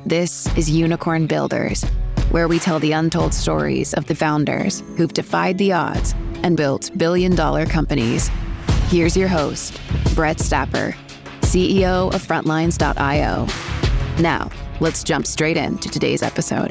This is Unicorn Builders, where we tell the untold stories of the founders who've defied the odds and built billion-dollar companies. Here's your host, Brett Stapper, CEO of Frontlines.io. Now, let's jump straight into today's episode.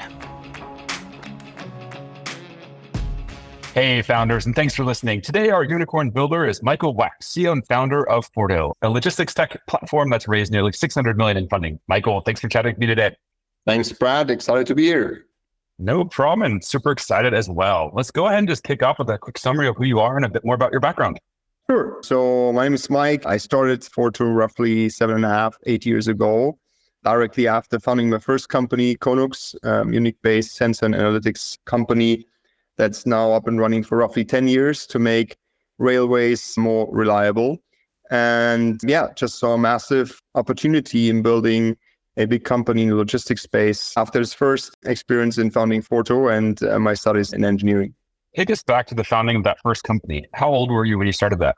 Hey, founders, and thanks for listening. Today, our unicorn builder is Michael Wax, CEO and founder of Forto, a logistics tech platform that's raised nearly $600 million in funding. Michael, thanks for chatting with me today. Thanks, Brad. Excited to be here. No problem, and super excited as well. Let's go ahead and just kick off with a quick summary of who you are and a bit more about your background. Sure. So my name is Mike. I started Forto roughly 8 years ago, directly after founding my first company, Konux, Munich-based sensor and analytics company that's now up and running for roughly 10 years to make railways more reliable. And just saw a massive opportunity in building a big company in the logistics space after his first experience in founding Forto and my studies in engineering. Take us back to the founding of that first company. How old were you when you started that?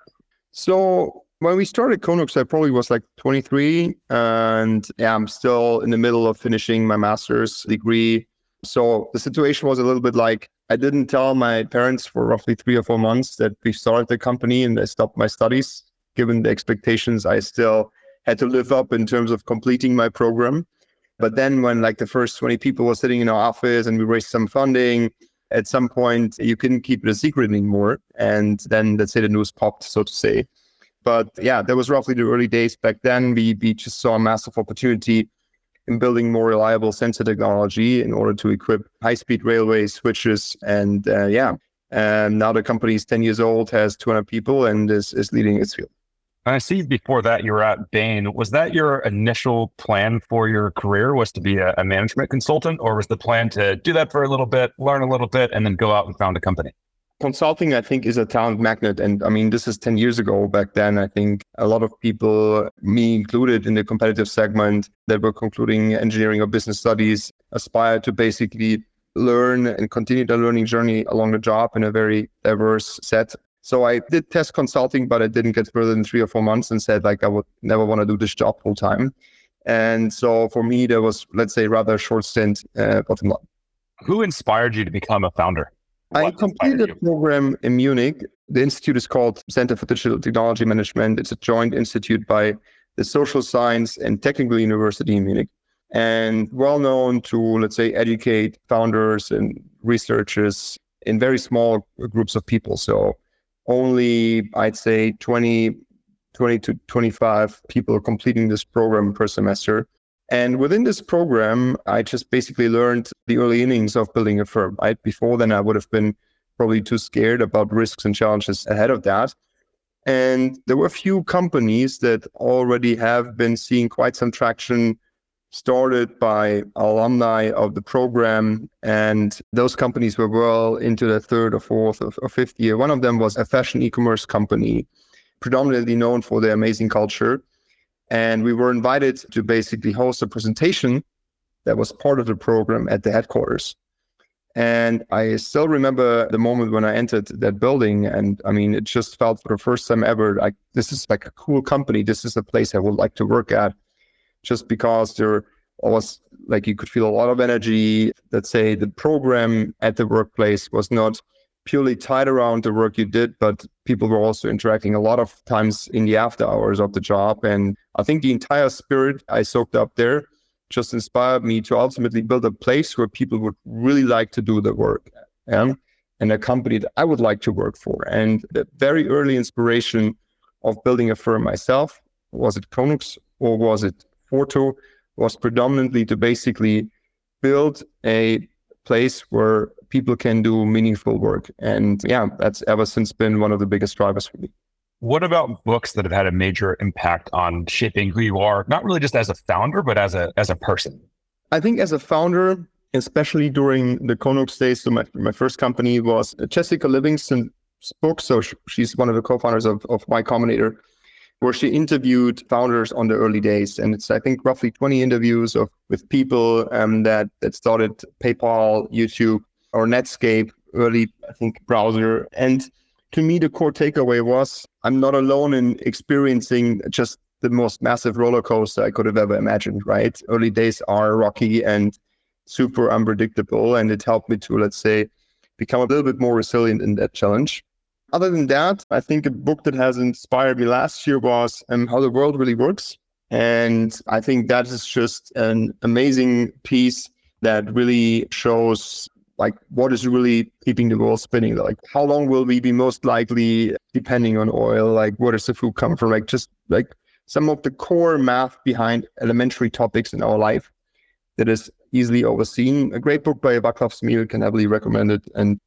So when we started Konux, I probably was like 23, and I'm still in the middle of finishing my master's degree. So the situation was a little bit like, I didn't tell my parents for roughly 3 or 4 months that we started the company, and I stopped my studies, given the expectations I still had to live up in terms of completing my program. But then when like the first 20 people were sitting in our office and we raised some funding, at some point you couldn't keep it a secret anymore. And then let's say the news popped, so to say. But that was roughly the early days back then. We just saw a massive opportunity in building more reliable sensor technology in order to equip high-speed railway switches. And now the company is 10 years old, has 200 people, and is leading its field. I see before that you were at Bain. Was that your initial plan for your career, was to be a management consultant, or was the plan to do that for a little bit, learn a little bit, and then go out and found a company? Consulting, I think, is a talent magnet. And I mean, this is 10 years ago. Back then, I think a lot of people, me included in the competitive segment that were concluding engineering or business studies, aspire to basically learn and continue the learning journey along the job in a very diverse set. So I did test consulting, but I didn't get further than 3 or 4 months and said, like, I would never want to do this job full time. And so for me, there was, let's say, rather a short stint bottom line. Who inspired you to become a founder? I completed a program in Munich. The institute is called Center for Digital Technology Management. It's a joint institute by the Social Science and Technical University in Munich, and well known to, let's say, educate founders and researchers in very small groups of people. So only, I'd say, 20 to 25 people are completing this program per semester. And within this program, I just basically learned the early innings of building a firm. Right? Before then, I would have been probably too scared about risks and challenges ahead of that. And there were a few companies that already have been seeing quite some traction, started by alumni of the program. And those companies were well into their third or fourth or fifth year. One of them was a fashion e-commerce company, predominantly known for their amazing culture. And we were invited to basically host a presentation that was part of the program at the headquarters. And I still remember the moment when I entered that building. And I mean, it just felt for the first time ever, like, this is like a cool company. This is a place I would like to work at, just because there was, like, you could feel a lot of energy. Let's say the program at the workplace was not purely tied around the work you did, but people were also interacting a lot of times in the after hours of the job. And I think the entire spirit I soaked up there just inspired me to ultimately build a place where people would really like to do the work, and a company that I would like to work for. And the very early inspiration of building a firm myself, was it Konux or was it Forto, was predominantly to basically build a place where people can do meaningful work. And that's ever since been one of the biggest drivers for me. What about books that have had a major impact on shaping who you are, not really just as a founder, but as a person? I think as a founder, especially during the Konux days, so my first company was Jessica Livingston's book. So she's one of the co-founders of Y Combinator, where she interviewed founders on the early days. And it's, I think, roughly 20 interviews with people that started PayPal, YouTube, or Netscape, early, I think, browser. And to me, the core takeaway was, I'm not alone in experiencing just the most massive roller coaster I could have ever imagined, right? Early days are rocky and super unpredictable. And it helped me to, let's say, become a little bit more resilient in that challenge. Other than that, I think a book that has inspired me last year was How the World Really Works. And I think that is just an amazing piece that really shows like what is really keeping the world spinning. Like how long will we be most likely depending on oil? Like where does the food come from? Like just like some of the core math behind elementary topics in our life that is easily overseen. A great book by Václav Smil, can heavily recommend it. And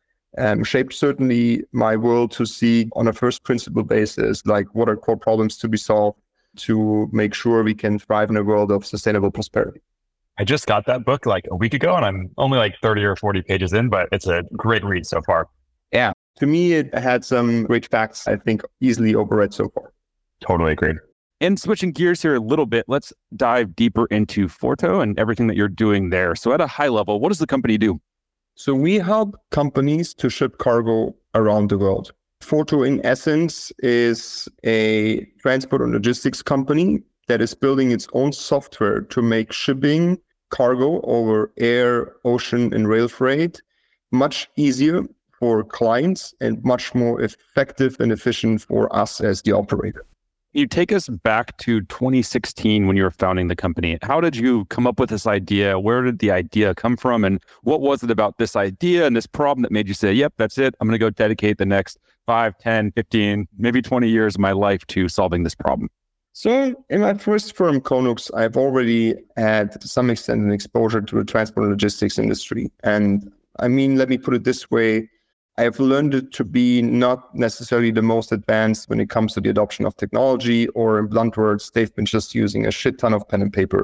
shaped certainly my world to see on a first principle basis, like what are core problems to be solved to make sure we can thrive in a world of sustainable prosperity. I just got that book like a week ago and I'm only like 30 or 40 pages in, but it's a great read so far. Yeah. To me, it had some great facts, I think, easily overread so far. Totally agreed. And switching gears here a little bit, let's dive deeper into Forto and everything that you're doing there. So at a high level, what does the company do? So we help companies to ship cargo around the world. Forto, in essence, is a transport and logistics company that is building its own software to make shipping cargo over air, ocean, and rail freight much easier for clients and much more effective and efficient for us as the operator. You take us back to 2016 when you were founding the company. How did you come up with this idea? Where did the idea come from? And what was it about this idea and this problem that made you say, yep, that's it. I'm going to go dedicate the next 5, 10, 15, maybe 20 years of my life to solving this problem? So in my first firm, Konux, I've already had to some extent an exposure to the transport and logistics industry. And I mean, let me put it this way. I have learned it to be not necessarily the most advanced when it comes to the adoption of technology, or in blunt words, they've been just using a shit ton of pen and paper.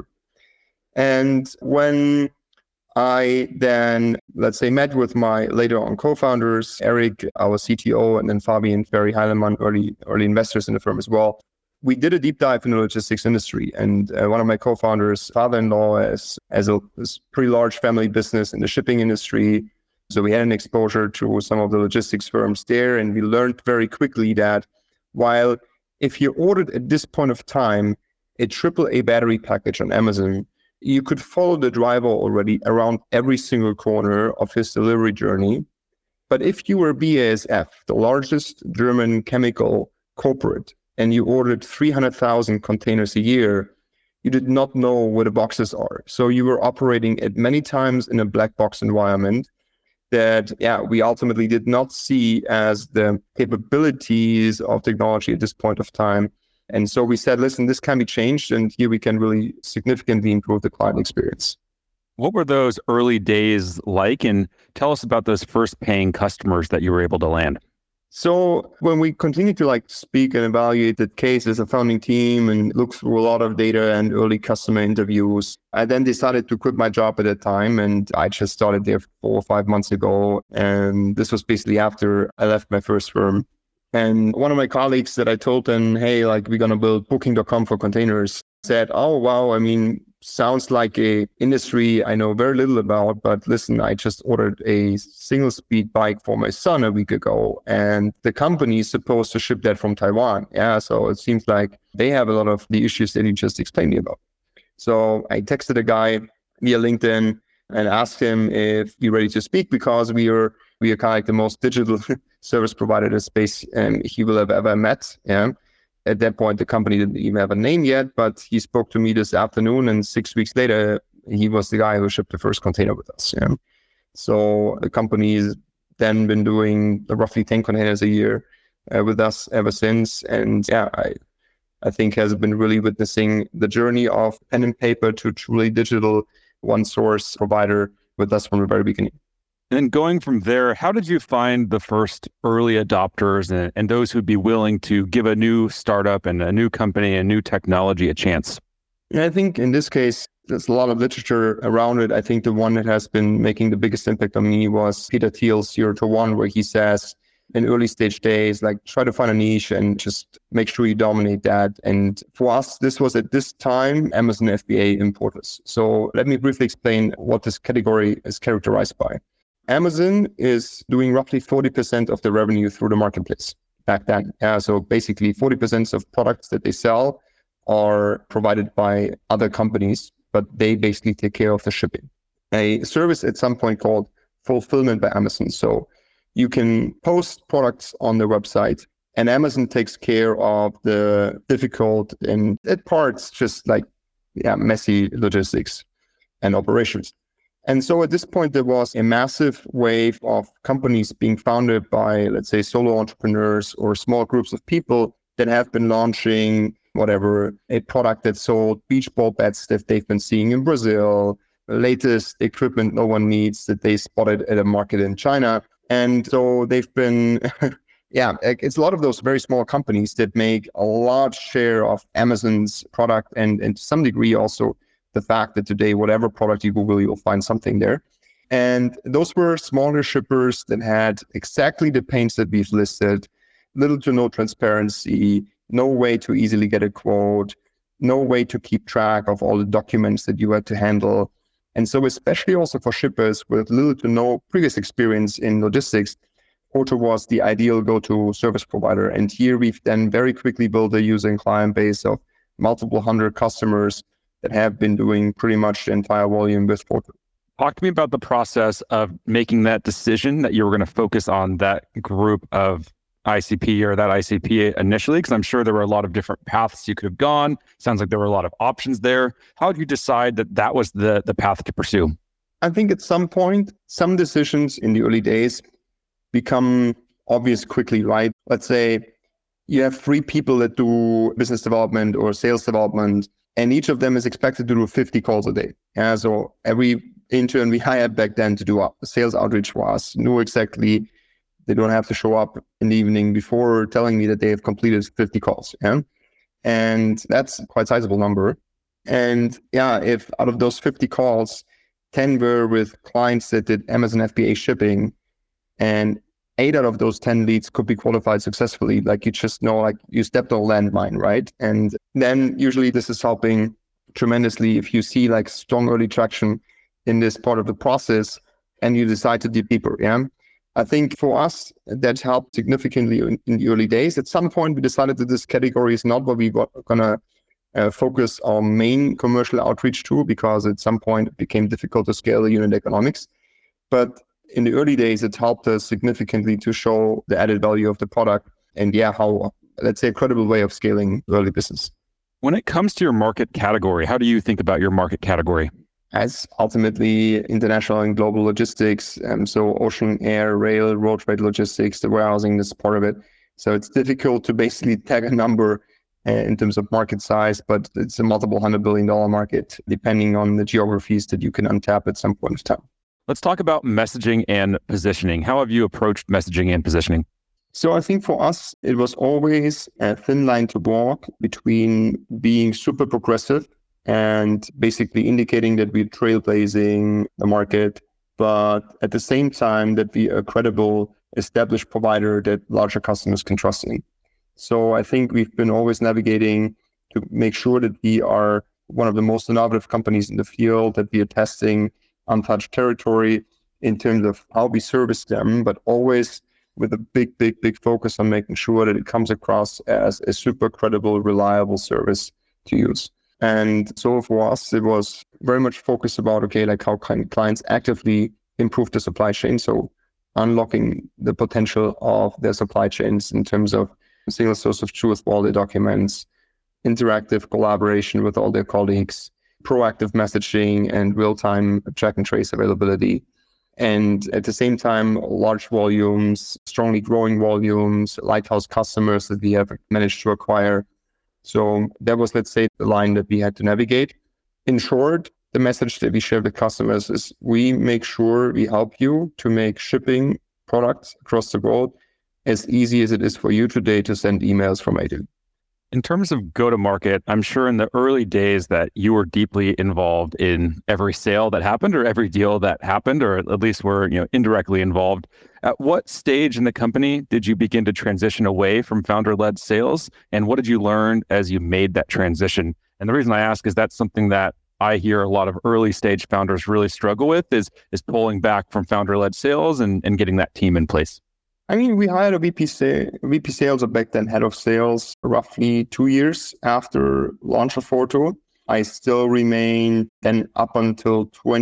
And when I then, let's say, met with my later on co-founders, Eric, our CTO, and then Fabian Ferry Heilemann, early investors in the firm as well, we did a deep dive in the logistics industry. And one of my co-founders' father-in-law has a pretty large family business in the shipping industry. So we had an exposure to some of the logistics firms there, and we learned very quickly that while if you ordered at this point of time a AAA battery package on Amazon, you could follow the driver already around every single corner of his delivery journey. But if you were BASF, the largest German chemical corporate, and you ordered 300,000 containers a year, you did not know where the boxes are. So you were operating at many times in a black box environment that, we ultimately did not see as the capabilities of technology at this point of time. And so we said, listen, this can be changed, and here we can really significantly improve the client experience. What were those early days like? And tell us about those first paying customers that you were able to land. So when we continue to speak and evaluate the case as a founding team and look through a lot of data and early customer interviews, I then decided to quit my job at that time. And I just started there 4 or 5 months ago. And this was basically after I left my first firm. And one of my colleagues that I told them, hey, we're going to build Booking.com for containers, said, oh, wow, I mean, sounds like a industry I know very little about, but listen, I just ordered a single speed bike for my son a week ago, and the company is supposed to ship that from Taiwan. Yeah, so it seems like they have a lot of the issues that you just explained me about. So I texted a guy via LinkedIn and asked him if he's ready to speak, because we are kind of like the most digital service provider in the space he will have ever met. Yeah. At that point, the company didn't even have a name yet, but he spoke to me this afternoon, and 6 weeks later, he was the guy who shipped the first container with us. Yeah. So the company's then been doing roughly 10 containers a year with us ever since. And I think has been really witnessing the journey of pen and paper to truly digital one source provider with us from the very beginning. And then going from there, how did you find the first early adopters and those who'd be willing to give a new startup and a new company and new technology a chance? Yeah, I think in this case, there's a lot of literature around it. I think the one that has been making the biggest impact on me was Peter Thiel's 0 to 1, where he says in early stage days, try to find a niche and just make sure you dominate that. And for us, this was at this time, Amazon FBA importers. So let me briefly explain what this category is characterized by. Amazon is doing roughly 40% of the revenue through the marketplace back then. So basically 40% of products that they sell are provided by other companies, but they basically take care of the shipping. A service at some point called Fulfillment by Amazon. So you can post products on the website, and Amazon takes care of the difficult and at parts just like messy logistics and operations. And so at this point, there was a massive wave of companies being founded by, let's say, solo entrepreneurs or small groups of people that have been launching a product that sold beach ball bats that they've been seeing in Brazil, latest equipment no one needs that they spotted at a market in China. And so they've been, it's a lot of those very small companies that make a large share of Amazon's product and to some degree also the fact that today, whatever product you Google, you'll find something there. And those were smaller shippers that had exactly the pains that we've listed, little to no transparency, no way to easily get a quote, no way to keep track of all the documents that you had to handle. And so especially also for shippers with little to no previous experience in logistics, Porto was the ideal go-to service provider. And here we've then very quickly built a user and client base of multiple hundred customers that have been doing pretty much the entire volume with Porto. Talk to me about the process of making that decision that you were going to focus on that group of ICP or that ICP initially, because I'm sure there were a lot of different paths you could have gone. Sounds like there were a lot of options there. How did you decide that that was the path to pursue? I think at some point, some decisions in the early days become obvious quickly, right? Let's say you have 3 people that do business development or sales development, and each of them is expected to do 50 calls a day. Yeah, so every intern we hired back then to do sales outreach for us knew exactly they don't have to show up in the evening before telling me that they have completed 50 calls. Yeah? And that's quite a sizable number. And if out of those 50 calls, 10 were with clients that did Amazon FBA shipping, and 8 out of those 10 leads could be qualified successfully. Like you just know, like you stepped on a landmine, right? And then usually this is helping tremendously if you see like strong early traction in this part of the process and you decide to dig deeper. Yeah. I think for us, that helped significantly in the early days. At some point, we decided that this category is not what we were going to focus our main commercial outreach to, because at some point it became difficult to scale the unit economics. But in the early days, it helped us significantly to show the added value of the product and how, let's say, a credible way of scaling early business. When it comes to your market category, how do you think about your market category? As ultimately international and global logistics, so ocean, air, rail, road freight logistics, the warehousing is part of it. So it's difficult to basically tag a number in terms of market size, but it's a multiple $100 billion market, depending on the geographies that you can untap at some point of time. Let's talk about messaging and positioning. How have you approached messaging and positioning? So I think for us, it was always a thin line to walk between being super progressive and basically indicating that we're trailblazing the market, but at the same time that we are a credible, established provider that larger customers can trust in. So I think we've been always navigating to make sure that we are one of the most innovative companies in the field, that we are testing untouched territory in terms of how we service them, but always with a big focus on making sure that it comes across as a super credible, reliable service to use. And so for us, it was very much focused about, how can clients actively improve the supply chain? So unlocking the potential of their supply chains in terms of single source of truth for all their documents, interactive collaboration with all their colleagues, proactive messaging and real-time track and trace availability. And at the same time, large volumes, strongly growing volumes, lighthouse customers that we have managed to acquire. So that was, let's say, the line that we had to navigate. In short, the message that we share with customers is we make sure we help you to make shipping products across the world as easy as it is for you today to send emails from A to. In terms of go-to-market, I'm sure in the early days that you were deeply involved in every sale that happened or every deal that happened, or at least were indirectly involved. At what stage in the company did you begin to transition away from founder-led sales? And what did you learn as you made that transition? And the reason I ask is that's something that I hear a lot of early stage founders really struggle with is pulling back from founder-led sales and getting that team in place. I mean, we hired a VP sales, or back then head of sales, roughly 2 years after launch of Forto. I still remain then up until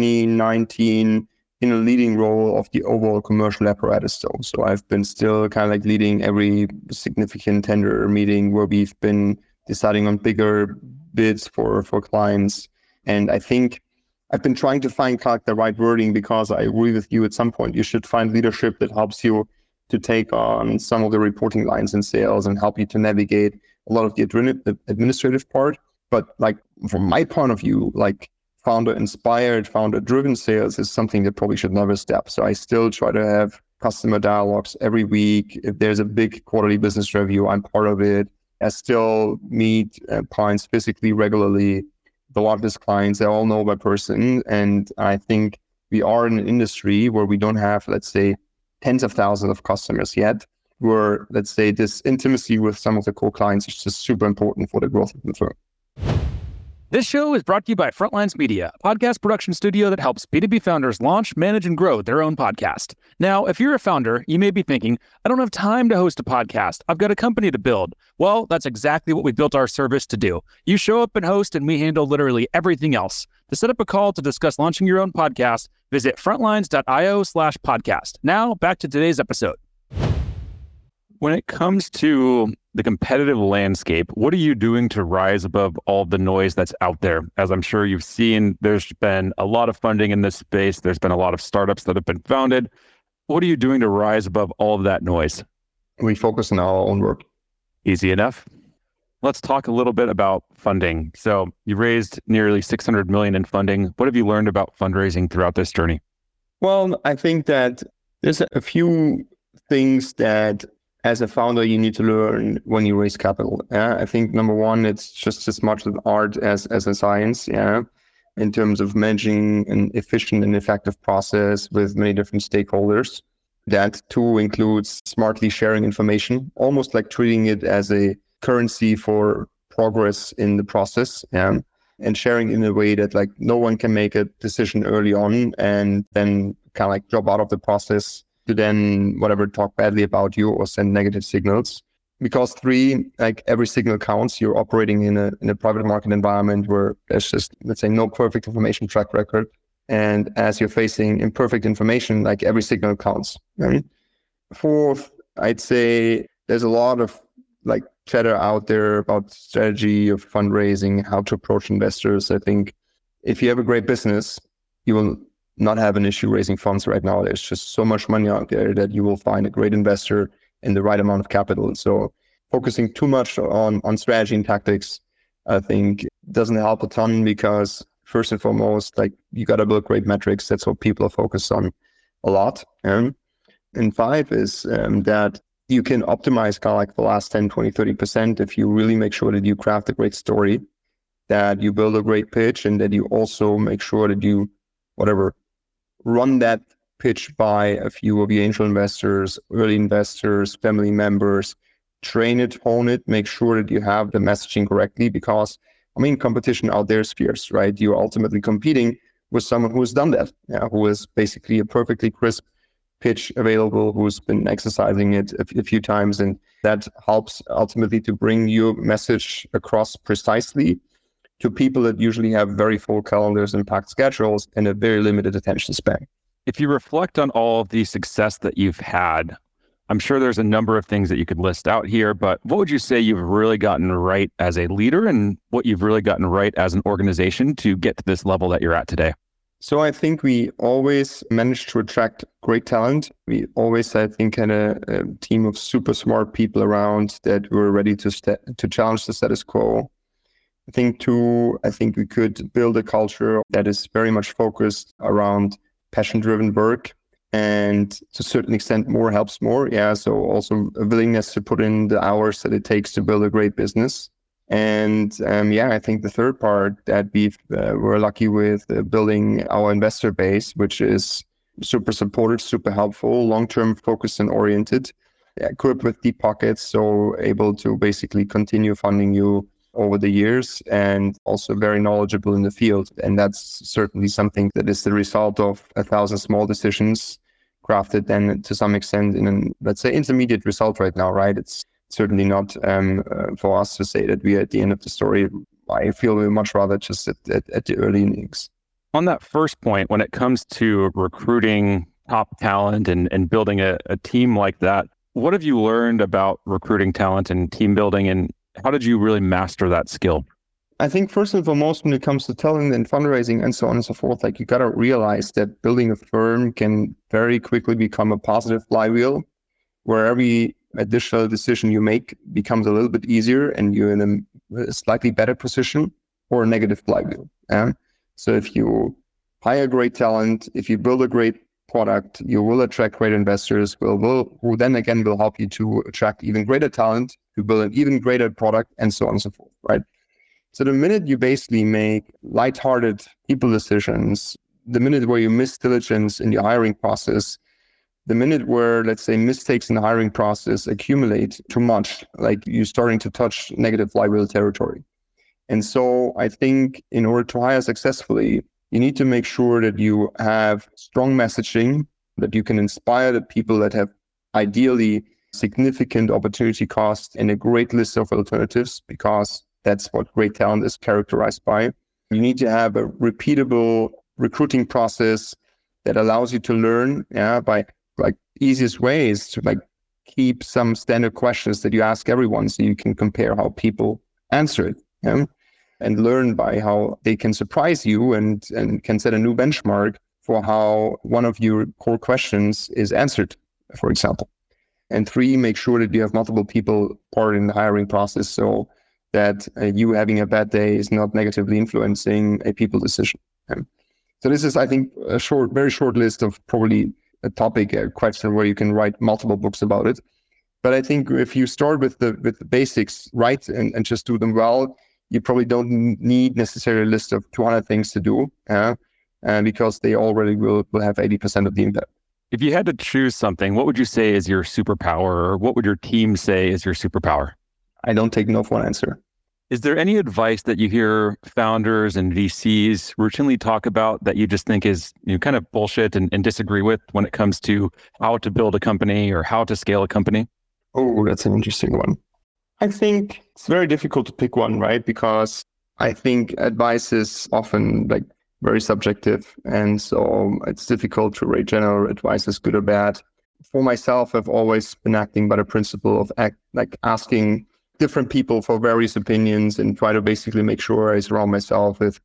2019 in a leading role of the overall commercial apparatus. So I've been still kind of like leading every significant tender meeting where we've been deciding on bigger bids for clients. And I think I've been trying to find kind of the right wording, because I agree with you, at some point you should find leadership that helps you to take on some of the reporting lines in sales and help you to navigate a lot of the administrative part. But like from my point of view, like founder-inspired, founder-driven sales is something that probably should never stop. So I still try to have customer dialogues every week. If there's a big quarterly business review, I'm part of it. I still meet clients physically regularly. The largest clients, they all know my person. And I think we are in an industry where we don't have, let's say, tens of thousands of customers yet, where, let's say, this intimacy with some of the core clients is just super important for the growth of the firm. This show is brought to you by Frontlines Media, a podcast production studio that helps B2B founders launch, manage, and grow their own podcast. Now, if you're a founder, you may be thinking, I don't have time to host a podcast. I've got a company to build. Well, that's exactly what we built our service to do. You show up and host, and we handle literally everything else. To set up a call to discuss launching your own podcast, visit frontlines.io/podcast. Now, back to today's episode. When it comes to the competitive landscape, what are you doing to rise above all the noise that's out there? As I'm sure you've seen, there's been a lot of funding in this space. There's been a lot of startups that have been founded. What are you doing to rise above all of that noise? We focus on our own work. Easy enough. Let's talk a little bit about funding. So you raised nearly $600 million in funding. What have you learned about fundraising throughout this journey? Well, I think that there's a few things that as a founder you need to learn when you raise capital. I think number one, it's just as much an art as a science, in terms of managing an efficient and effective process with many different stakeholders. That too includes smartly sharing information, almost like treating it as a currency for progress in the process, and sharing in a way that like no one can make a decision early on and then kind of like drop out of the process to then whatever talk badly about you or send negative signals. Because three, like every signal counts. You're operating in a private market environment where there's just, let's say, no perfect information track record. And as you're facing imperfect information, like every signal counts. Right? Fourth, I'd say there's a lot of like chatter out there about strategy of fundraising, how to approach investors. I think if you have a great business, you will not have an issue raising funds right now. There's just so much money out there that you will find a great investor in the right amount of capital. So focusing too much on strategy and tactics, I think doesn't help a ton, because first and foremost, like you got to build great metrics. That's what people are focused on a lot. And five is that you can optimize kind of like the last 10, 20, 30% if you really make sure that you craft a great story, that you build a great pitch, and that you also make sure that you, run that pitch by a few of your angel investors, early investors, family members, train it, hone it, make sure that you have the messaging correctly, because I mean, competition out there is fierce, right? You're ultimately competing with someone who has done that, who is basically a perfectly crisp pitch available, who's been exercising it a few times. And that helps ultimately to bring your message across precisely to people that usually have very full calendars and packed schedules and a very limited attention span. If you reflect on all of the success that you've had, I'm sure there's a number of things that you could list out here, but what would you say you've really gotten right as a leader, and what you've really gotten right as an organization to get to this level that you're at today? So I think we always managed to attract great talent. We always, I think, had a team of super smart people around that were ready to challenge the status quo. I think we could build a culture that is very much focused around passion-driven work, and to a certain extent, more helps more. So also a willingness to put in the hours that it takes to build a great business. And I think the third part that we're lucky with building our investor base, which is super supportive, super helpful, long-term focused and oriented, equipped with deep pockets, so able to basically continue funding you over the years, and also very knowledgeable in the field. And that's certainly something that is the result of 1,000 small decisions, crafted then to some extent in an, let's say, intermediate result right now, right? It's certainly not for us to say that we are at the end of the story. I feel we much rather just at the early innings. On that first point, when it comes to recruiting top talent and building a team like that, what have you learned about recruiting talent and team building, and how did you really master that skill? I think first and foremost, when it comes to talent and fundraising and so on and so forth, like you got to realize that building a firm can very quickly become a positive flywheel where every additional decision you make becomes a little bit easier and you're in a slightly better position, or a negative flywheel. So if you hire great talent, if you build a great product, you will attract great investors, who then again will help you to attract even greater talent, to build an even greater product, and so on and so forth, right? So the minute you basically make lighthearted people decisions, the minute where you miss diligence in your hiring process, the minute where, let's say, mistakes in the hiring process accumulate too much, like you're starting to touch negative flywheel territory. And so I think in order to hire successfully, you need to make sure that you have strong messaging, that you can inspire the people that have ideally significant opportunity cost and a great list of alternatives, because that's what great talent is characterized by. You need to have a repeatable recruiting process that allows you to learn by like easiest ways to like keep some standard questions that you ask everyone so you can compare how people answer it. And learn by how they can surprise you and can set a new benchmark for how one of your core questions is answered, for example. And 3, make sure that you have multiple people part in the hiring process so that you having a bad day is not negatively influencing a people decision. So this is, I think, a very short list of probably a topic, a question where you can write multiple books about it. But I think if you start with the basics right and just do them well, you probably don't need necessarily a list of 200 things to do, because they already will have 80% of the impact. If you had to choose something, what would you say is your superpower, or what would your team say is your superpower? I don't take no for an answer. Is there any advice that you hear founders and VCs routinely talk about that you just think is kind of bullshit and disagree with when it comes to how to build a company or how to scale a company? Oh, that's an interesting one. I think it's very difficult to pick one, right? Because I think advice is often like very subjective. And so it's difficult to rate general advice as good or bad. For myself, I've always been acting by the principle of asking different people for various opinions and try to basically make sure I surround myself with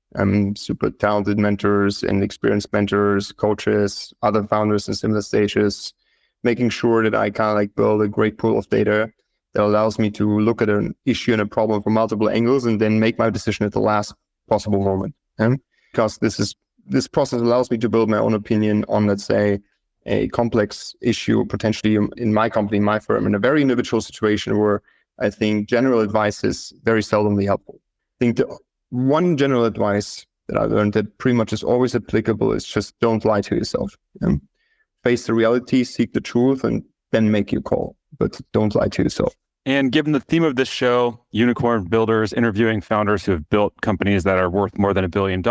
super talented mentors and experienced mentors, coaches, other founders in similar stages, making sure that I kind of like build a great pool of data that allows me to look at an issue and a problem from multiple angles and then make my decision at the last possible moment. Because this process allows me to build my own opinion on, let's say, a complex issue, potentially in my company, my firm, in a very individual situation where I think general advice is very seldomly helpful. I think the one general advice that I learned that pretty much is always applicable is just don't lie to yourself. Face the reality, seek the truth, and then make your call. But don't lie to yourself. And given the theme of this show, Unicorn Builders, interviewing founders who have built companies that are worth more than $1 billion,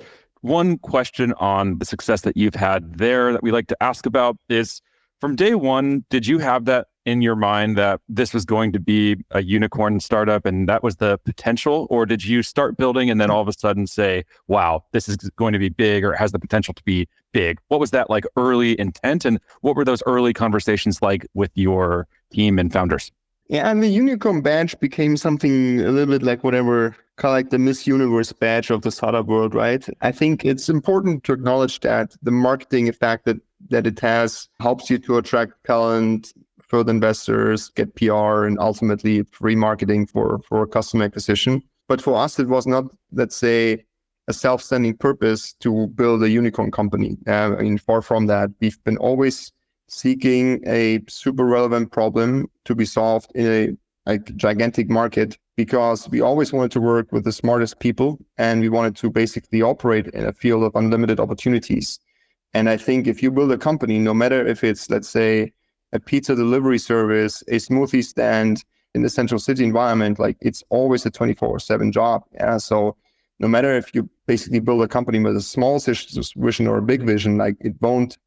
one question on the success that you've had there that we like to ask about is, from day one, did you have that in your mind that this was going to be a unicorn startup and that was the potential? Or did you start building and then all of a sudden say, wow, this is going to be big or has the potential to be big? What was that like early intent? And what were those early conversations like with your team and founders? Yeah, and the unicorn badge became something a little bit like whatever, kind of like the Miss Universe badge of the startup world, right? I think it's important to acknowledge that the marketing effect that it has helps you to attract talent, further investors, get PR, and ultimately free marketing for customer acquisition. But for us, it was not, let's say, a self-standing purpose to build a unicorn company. Far from that. We've been always seeking a super relevant problem to be solved in a gigantic market, because we always wanted to work with the smartest people and we wanted to basically operate in a field of unlimited opportunities. And I think if you build a company, no matter if it's, let's say, a pizza delivery service, a smoothie stand in the central city environment, like it's always a 24/7 job. Yeah. So no matter if you basically build a company with a small vision or a big vision, like it won't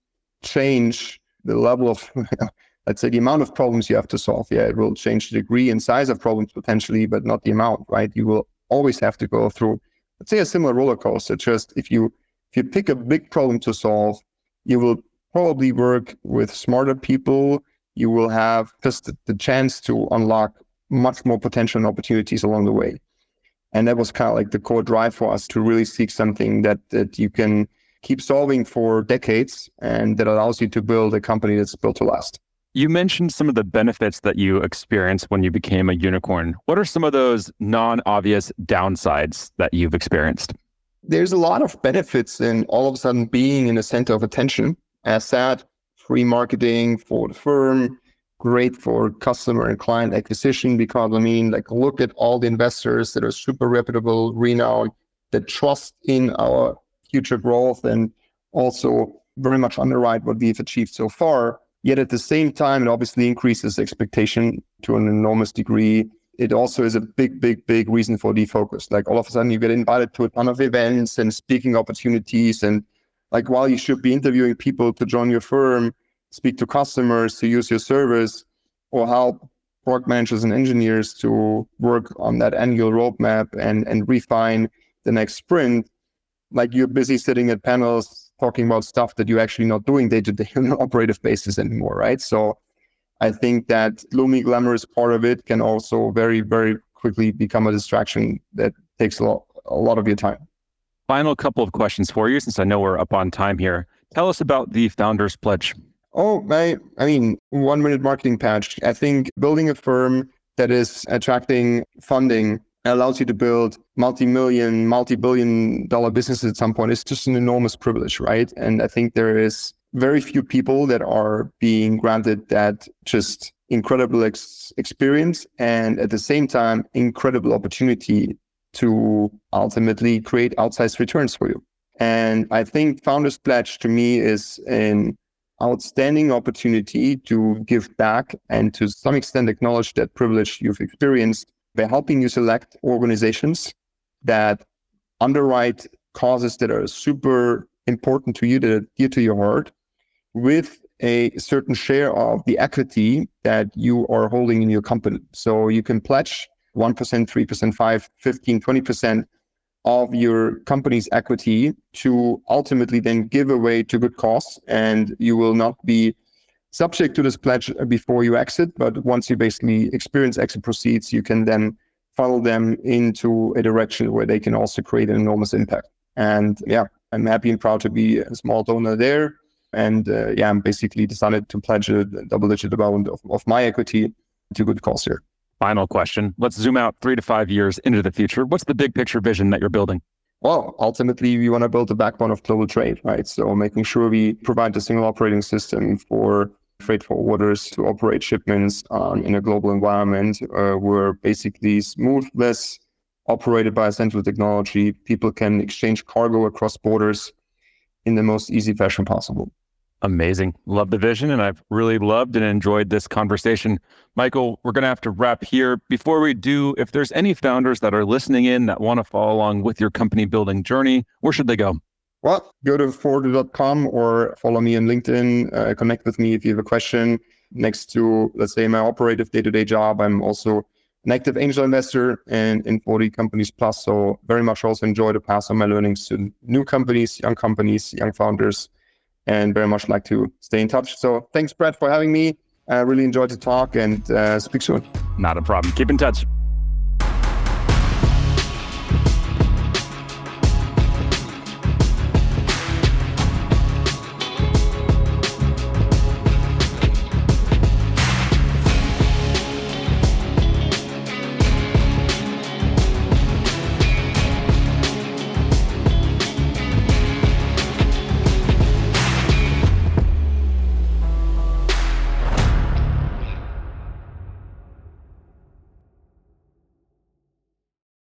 change the level of, let's say, the amount of problems you have to solve. Yeah, it will change the degree and size of problems potentially, but not the amount, right? You will always have to go through, let's say, a similar roller coaster. Just if you pick a big problem to solve, you will probably work with smarter people. You will have just the chance to unlock much more potential and opportunities along the way. And that was kind of like the core drive for us to really seek something that you can keep solving for decades and that allows you to build a company that's built to last. You mentioned some of the benefits that you experienced when you became a unicorn. What are some of those non-obvious downsides that you've experienced? There's a lot of benefits in all of a sudden being in the center of attention. As said, free marketing for the firm, great for customer and client acquisition, because look at all the investors that are super reputable, renowned, that trust in our future growth and also very much underwrite what we've achieved so far. Yet at the same time, it obviously increases expectation to an enormous degree. It also is a big reason for defocus. Like all of a sudden you get invited to a ton of events and speaking opportunities. And like while you should be interviewing people to join your firm, speak to customers to use your service, or help product managers and engineers to work on that annual roadmap and refine the next sprint, like you're busy sitting at panels talking about stuff that you're actually not doing day-to-day on an operative basis anymore, right? So I think that gloomy, glamorous part of it can also very, very quickly become a distraction that takes a lot of your time. Final couple of questions for you, since I know we're up on time here. Tell us about the Founders Pledge. Oh, I mean, 1 minute marketing patch. I think building a firm that is attracting funding allows you to build multi-million, multi-billion dollar businesses at some point. It's just an enormous privilege, right? And I think there is very few people that are being granted that just incredible experience and at the same time, incredible opportunity to ultimately create outsized returns for you. And I think Founders Pledge to me is an outstanding opportunity to give back and to some extent acknowledge that privilege you've experienced by helping you select organizations that underwrite causes that are super important to you, that are dear to your heart, with a certain share of the equity that you are holding in your company. So you can pledge 1%, 3%, 5%, 15%, 20% of your company's equity to ultimately then give away to good cause. And you will not be subject to this pledge before you exit, but once you basically experience exit proceeds, you can then funnel them into a direction where they can also create an enormous impact. And yeah, I'm happy and proud to be a small donor there. And I'm basically decided to pledge a double-digit amount of my equity to good cause here. Final question. Let's zoom out 3 to 5 years into the future. What's the big picture vision that you're building? Well, ultimately, we want to build the backbone of global trade, right? So making sure we provide a single operating system for freight forwarders to operate shipments in a global environment where basically smoothness operated by a central technology, people can exchange cargo across borders in the most easy fashion possible. Amazing. Love the vision. And I've really loved and enjoyed this conversation. Michael, we're going to have to wrap here. Before we do, if there's any founders that are listening in that want to follow along with your company building journey, where should they go? Well, go to forwarder.com or follow me on LinkedIn. Connect with me if you have a question. Next to, let's say, my operative day-to-day job, I'm also an active angel investor in 40 companies plus. So very much also enjoy to pass on my learnings to new companies, young founders, and very much like to stay in touch. So thanks, Brett, for having me. I really enjoyed the talk and speak soon. Not a problem. Keep in touch.